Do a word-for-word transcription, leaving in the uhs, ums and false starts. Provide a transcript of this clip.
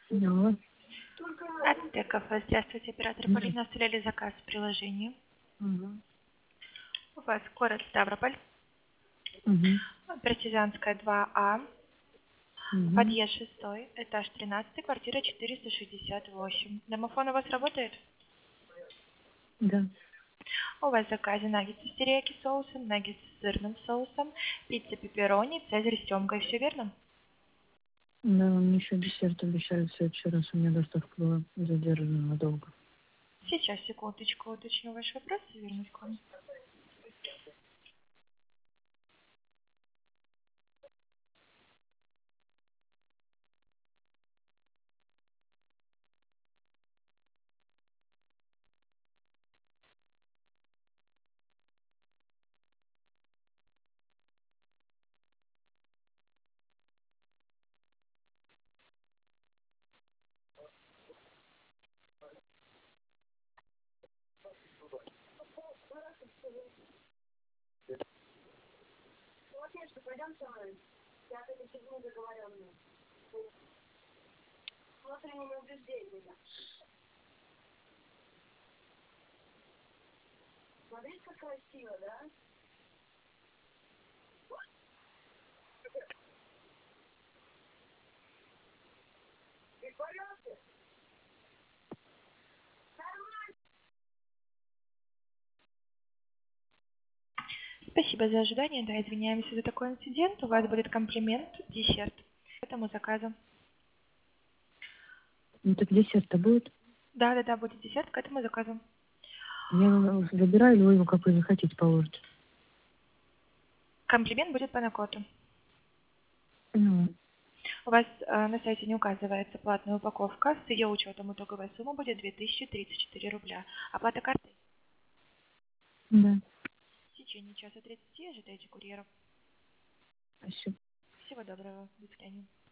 Да. Ацтек кафе. Здравствуйте, оператор Да. Полина. Оставляли заказ в приложении. Угу. У вас город Ставрополь, Угу. Партизанская два А, Угу. подъезд шестой, этаж тринадцатый, квартира четыреста шестьдесят восемь. Домофон у вас работает? Да. У вас в заказе наггетсы с терияки соусом, наггетсы с сырным соусом, пицца пепперони, цезарь с семгой. Все верно? Да, мне еще десерт обещали в следующий раз. У меня доставка была задержана надолго. Сейчас, секундочку, уточню ваш вопрос и вернусь к вам. Спасибо за ожидание. Да, извиняемся за такой инцидент. У вас будет комплимент, десерт к этому заказу. Ну так десерт-то будет? Да, да, да, будет десерт к этому заказу. Я забираю, или вы его как вы захотите положить? Комплимент будет по накоту. Ну, У вас э, на сайте не указывается платная упаковка. С ее учетом итоговая сумма будет две тысячи тридцать четыре рубля. Оплата картой да. в течение часа тридцати ожидайте курьеров. Спасибо. Всего доброго. До свидания.